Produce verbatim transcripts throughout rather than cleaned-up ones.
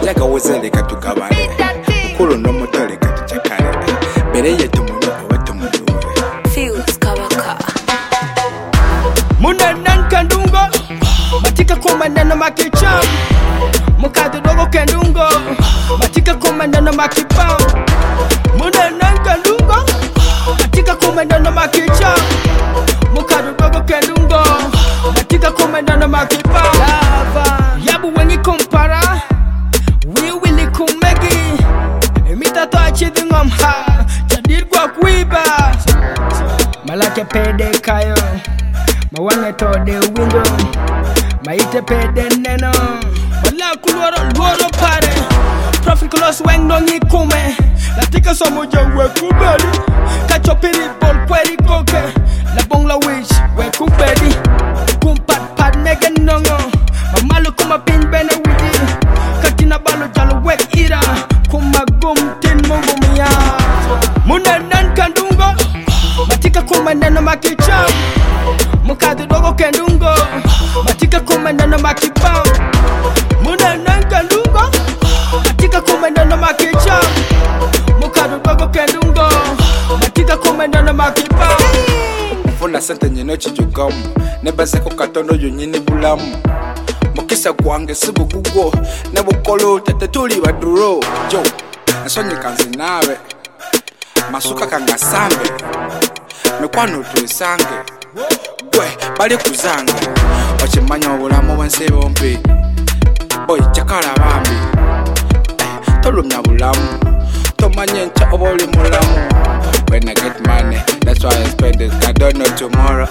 Nega wazele katukabale Kulu no motole katuchakale Bere yetu munuko wetu munuwe Feels Kawaka Muna nanka ndungo Matika kumandana makicham Mukadu dogo kendungo Matika kumandana makipam Muna nanka ndungo Matika kumandana makicham Mukadu dogo kendungo Matika kumandana makipam Yabu wengi kumpara We willi kumegi Mita to achidi ngomha Jadir kwa kuiba Malake pede kayo Mawane to de window Maite pede neno Wala kulwaro luoro pare Profit close weng nongi kume Latika somo we kubeli Kacho piri bol kweri koke La bong la wish we kubeli Kumpat pat mega nongo Mamalu kuma pin bene widi Katina balo jalo wek ira Kuma gum tin mungu miya Muna nan kandungo Matika kuma nena makicham Mukadu dogo kendungo Matika kumendana makipam Muna nanka ndungo Matika kumendana makicham Mukadu dogo kendungo Matika kumendana makipam Funa sente nyino chijugamu Nebase kukatono yunyini bulamu Mokisa kwange sibu gugo Nebukolo tete tuli waduro Jo, nasonye kanzi nawe Masuka kangasambe Mekwano tuisange Gwe, bali kuzanga Ochimanya obulamu wansi bombi Boy, chakala bambi eh, Tolumya bulamu Tomanye ncha oboli mulamu When I get money, that's why I spend it I don't know tomorrow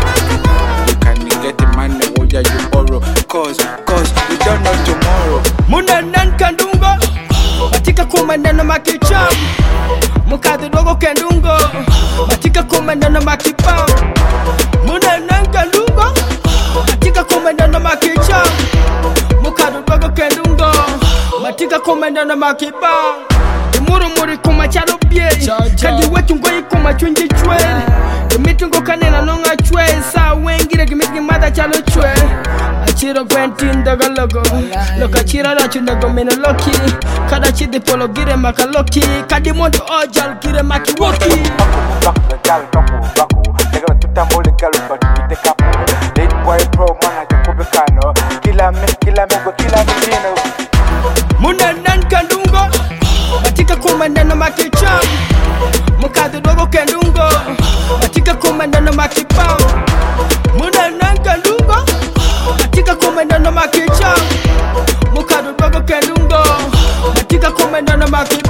You can get the money, what you borrow Cause, cause, you don't know tomorrow Muna nanka ndungo Matika kumendana makicham Mukadu dogo kendungo Matika kumendana makipam Muna nanka ndungo Matika kumendana makicham Mukadu dogo kendungo Matika kumendana makipam Imuru muri kuma chalo bie Kadi wetu ngoi kuma chunji chwe Gimitungo kanena nonga chwe Sa wengire gimiti mada chalo chwe Achiro kwentin daga logo Loka chira rachu nago meno loki Kada chidi polo gire maka loki Kadi mondo ojal gire maki woki Baku the gal baku baku Nega tuta mole galu batu vite kapu Late boy pro mana jakube kano Kila me kila me go kila me dino Muna nanka ndungo Matika kumendana makicham Mukadu dogo kendungo Matika kumendana makipam Muna nanka ndungo Matika kumendana makicham Mukadu dogo kendungo Matika kumendana makipam